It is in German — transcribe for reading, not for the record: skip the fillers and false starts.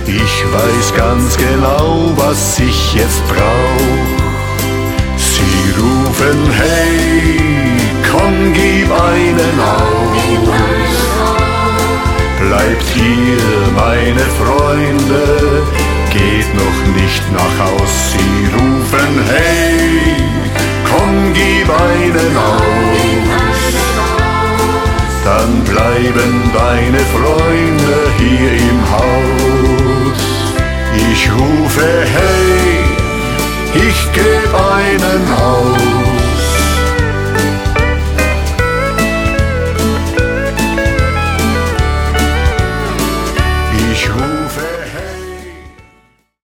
Ich weiß ganz genau, was ich jetzt brauch. Sie rufen, hey, komm, gib einen aus. Bleibt hier, meine Freunde, geht noch nicht nach Haus. Sie rufen, hey, komm, gib einen aus. Dann bleiben deine Freunde hier im Haus. Ich rufe, hey, ich geb einen aus.